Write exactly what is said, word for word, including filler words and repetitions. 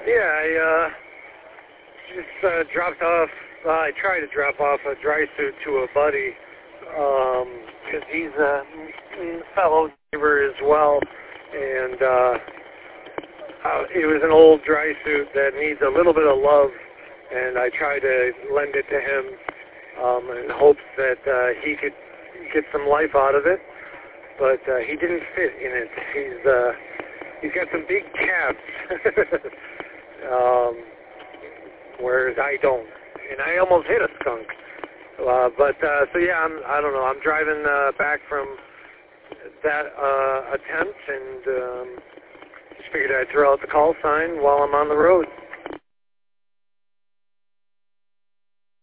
Yeah, I uh, just uh, dropped off, uh, I tried to drop off a dry suit to a buddy, because um, he's a fellow neighbor as well, and uh, uh, it was an old dry suit that needs a little bit of love, and I tried to lend it to him um, in hopes that uh, he could get some life out of it, but uh, he didn't fit in it. He's uh, he's got some big calves, um, whereas I don't, and I almost hit a skunk. Uh, but uh, so yeah, I'm, I don't know. I'm driving uh, back from that uh, attempt, and um, just figured I'd throw out the call sign while I'm on the road.